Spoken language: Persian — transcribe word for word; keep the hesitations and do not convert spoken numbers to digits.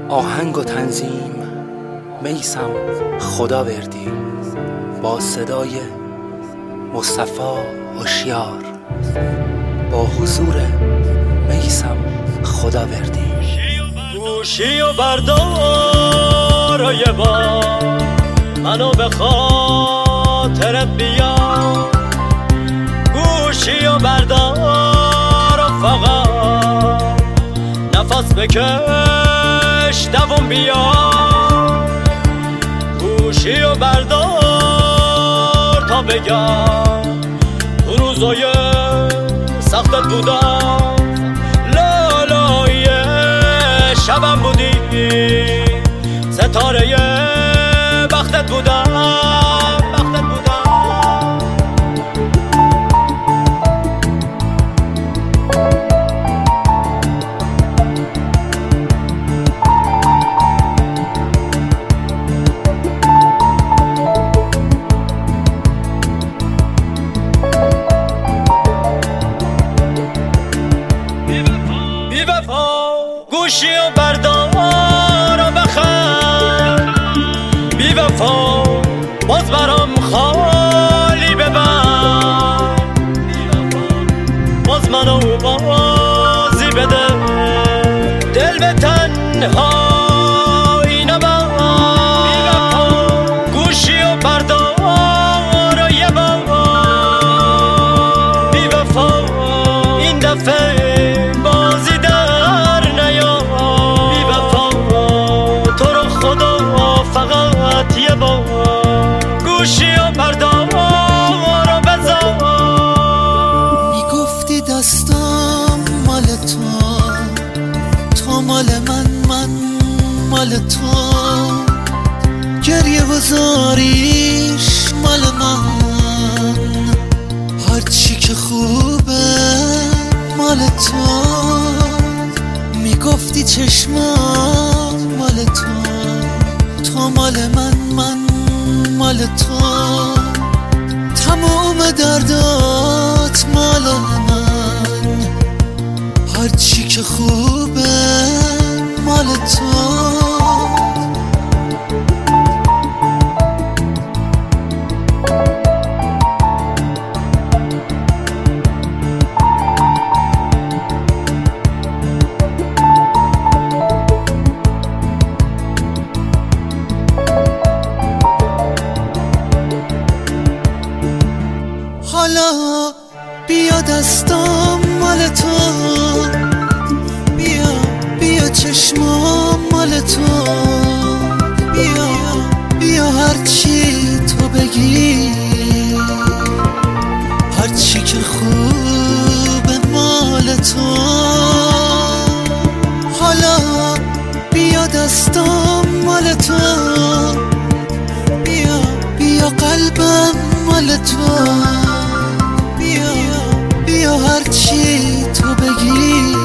آهنگ و تنظیم میثم خداوردی با صدای مصطفی هوشیار با حضور میثم خداوردی. گوشی و بردار و یه بار منو به خاطرت بیار، گوشی و بردار و فقط نفس بکش دوم بیار، گوشی و بردار تا بگم تو روزای سختت بودم، لالای شبم بودی، ستاره بختت بودم، بختت بودم. گوشی و بردار و بخند، بی وفا باز برام خالی ببند، باز منو بازی بده، دل به تنهایی نبند. گوشی و بردار و یه بار بی وفا این دفعه بازی ده، فقط یه بار گوشی و بردار رو بزن. میگفتی دستم مال تو، تو مال من، من مال تو، گریه و زاریش مال من، هرچی که خوبه مال تو. میگفتی چشمام مال تو، تو مال من، من مال تو، تمام دردات مال من، هرچی که خوبه مال تو. حالا بیا دستام مال تو، بیا بیا چشمام مال تو، بیا بیا هرچی تو بگی، هرچی که خوبه مال تو. حالا بیا دستام مال تو، بیا بیا قلبم مال تو، بیا بیا هرچی تو بگی.